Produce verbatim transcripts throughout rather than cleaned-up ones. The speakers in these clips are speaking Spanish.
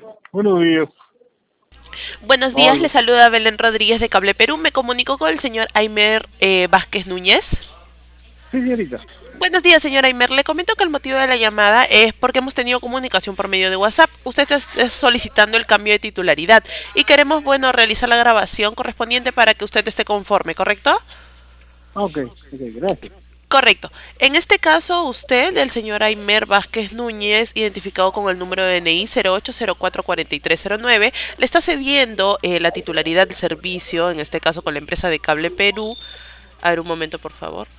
Buenos días. Buenos días, le Aló. saluda Belén Rodríguez de Cable Perú. Me comunico con el señor Aimer eh, Vázquez Núñez. Sí, señorita. Buenos días, señor Aimer. Le comento que el motivo de la llamada es porque hemos tenido comunicación por medio de WhatsApp. Usted está solicitando el cambio de titularidad y queremos, bueno, realizar la grabación correspondiente para que usted esté conforme, ¿correcto? Ah, ok, ok, gracias. Correcto. En este caso, usted, el señor Aimer Vázquez Núñez, identificado con el número de N I cero ocho cero cuatro cuatro tres cero nueve, le está cediendo eh, la titularidad del servicio, en este caso con la empresa de Cable Perú. A ver, un momento, por favor.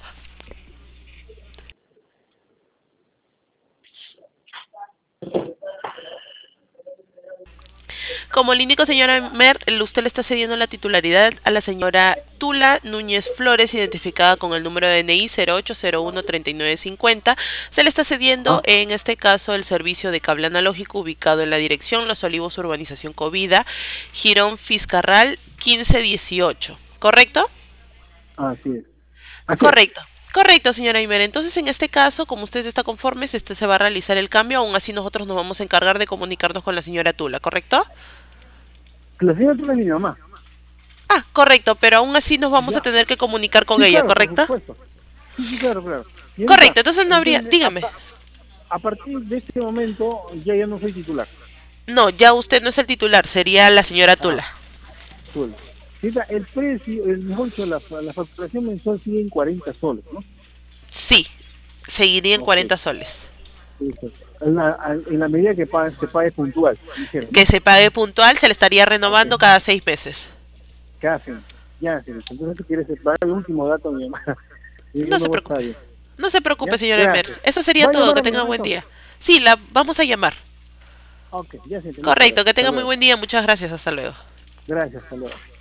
Como le indico, señora Mer, usted le está cediendo la titularidad a la señora Tula Núñez Flores, identificada con el número de N I cero ocho cero uno tres nueve cinco cero. Se le está cediendo, Ah, en este caso, el servicio de cable analógico ubicado en la dirección Los Olivos, Urbanización Covida, Girón Fiscarral quince dieciocho. ¿Correcto? así es. Así es. Correcto. Correcto, señora Imer. Entonces, en este caso, como usted está conforme, este se va a realizar el cambio. Aún así, nosotros nos vamos a encargar de comunicarnos con la señora Tula, ¿correcto? La señora Tula es mi mamá. Ah, correcto, pero aún así nos vamos a Ya. tener que comunicar con Sí, ella, claro, por ¿correcto? supuesto. Sí, sí, claro, claro. Señorita, Correcto, entonces no habría, entonces, a, dígame. pa- a partir de este momento ya ya no soy titular. No, ya usted no es el titular, sería la señora Ah, Tula. Tula. Señorita, el precio, el mejor dicho, la, la facturación mensual sigue en cuarenta soles, ¿no? Sí, seguiría en Ok. cuarenta soles. Listo. En la, en la medida que pague, se pague puntual, dijeron, Que ¿no? se pague puntual, se le estaría Ok. renovando cada seis meses. ¿Qué hacen? Ya, señorita. Entonces, tú quieres dar el último dato a mi mamá. Y No digo, se no, preocupe. está bien. No se preocupe, ¿Ya? señora Emer. Gracias. Eso sería ¿Va a todo. llamar Que a mi tenga mamá buen entonces? día. Sí, la vamos a llamar. Ok, ya, señorita. Muchas Correcto, gracias. que Hasta tenga muy luego. buen día. Muchas gracias. Hasta luego. Gracias, hasta luego.